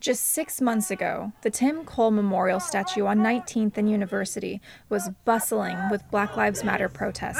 Just 6 months ago, the Tim Cole Memorial statue on 19th and University was bustling with Black Lives Matter protests.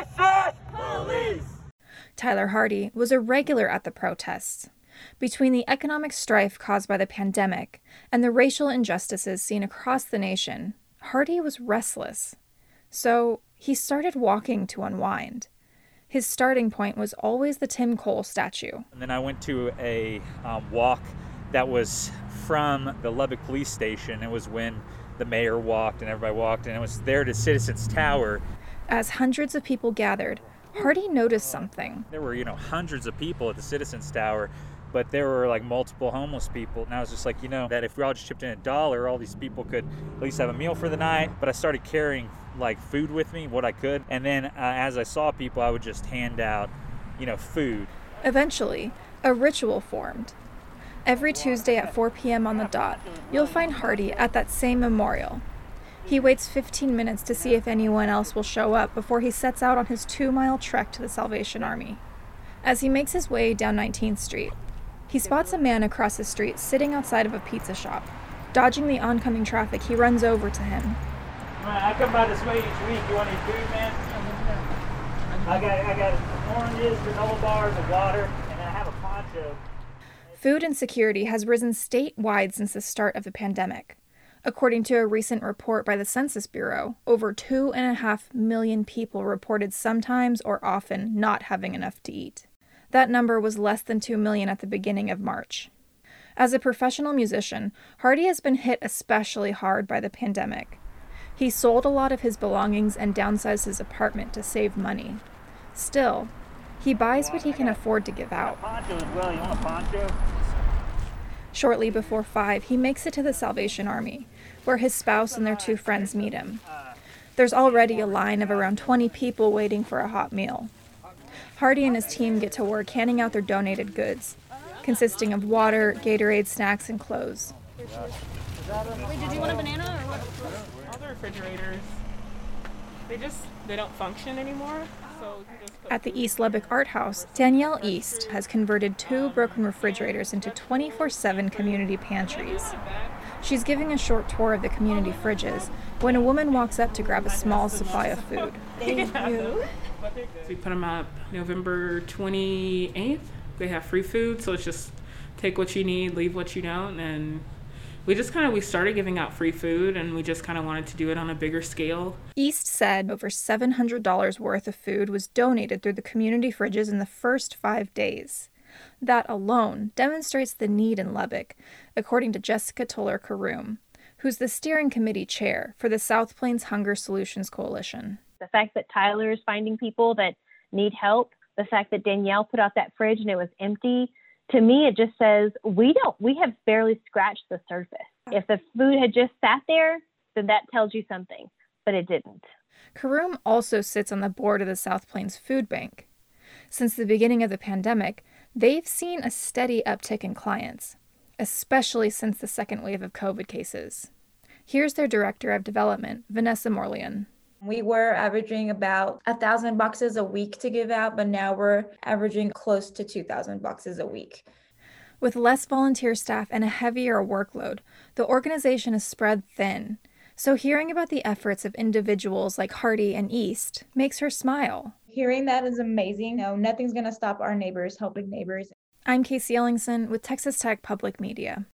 Tyler Hardy was a regular at the protests. Between the economic strife caused by the pandemic and the racial injustices seen across the nation, Hardy was restless. So he started walking to unwind. His starting point was always the Tim Cole statue. And then I went to a walk that was from the Lubbock Police Station. It was when the mayor walked and everybody walked, and it was there to Citizens Tower. As hundreds of people gathered, Hardy noticed something. There were, hundreds of people at the Citizens Tower, but there were like multiple homeless people. And I was just like, that if we all just chipped in $1, all these people could at least have a meal for the night. But I started carrying like food with me, what I could. And then as I saw people, I would just hand out, food. Eventually, a ritual formed. Every Tuesday at 4 p.m. on the dot, you'll find Hardy at that same memorial. He waits 15 minutes to see if anyone else will show up before he sets out on his 2-mile trek to the Salvation Army. As he makes his way down 19th Street, he spots a man across the street sitting outside of a pizza shop. Dodging the oncoming traffic, he runs over to him. I come by this way each week. You want any food, man? I got oranges, granola bars, and water, and then I have a poncho. Food insecurity has risen statewide since the start of the pandemic. According to a recent report by the Census Bureau, over 2.5 million people reported sometimes or often not having enough to eat. That number was less than 2 million at the beginning of March. As a professional musician, Hardy has been hit especially hard by the pandemic. He sold a lot of his belongings and downsized his apartment to save money. Still, he buys what he can afford to give out. Poncho as well. You want a poncho? Shortly before 5, he makes it to the Salvation Army, where his spouse and their 2 friends meet him. There's already a line of around 20 people waiting for a hot meal. Hardy and his team get to work handing out their donated goods, consisting of water, Gatorade, snacks, and clothes. Wait, did you want a banana or what? All the refrigerators, they don't function anymore. So at the East Lubbock Art House, Danielle East has converted 2 broken refrigerators into 24/7 community pantries. She's giving a short tour of the community fridges when a woman walks up to grab a small supply of food. Thank you. We put them up November 28th. They have free food, so it's just take what you need, leave what you don't, and we started giving out free food, and we just kind of wanted to do it on a bigger scale. East said over $700 worth of food was donated through the community fridges in the first 5 days. That alone demonstrates the need in Lubbock, according to Jessica Toller-Karoom, who's the steering committee chair for the South Plains Hunger Solutions Coalition. The fact that Tyler is finding people that need help, the fact that Danielle put out that fridge and it was empty, to me, it just says we have barely scratched the surface. If the food had just sat there, then that tells you something, but it didn't. Karoom also sits on the board of the South Plains Food Bank. Since the beginning of the pandemic, they've seen a steady uptick in clients, especially since the second wave of COVID cases. Here's their director of development, Vanessa Morleon. We were averaging about 1,000 boxes a week to give out, but now we're averaging close to 2,000 boxes a week. With less volunteer staff and a heavier workload, the organization is spread thin. So hearing about the efforts of individuals like Hardy and East makes her smile. Hearing that is amazing. No, nothing's going to stop our neighbors helping neighbors. I'm Casey Ellingson with Texas Tech Public Media.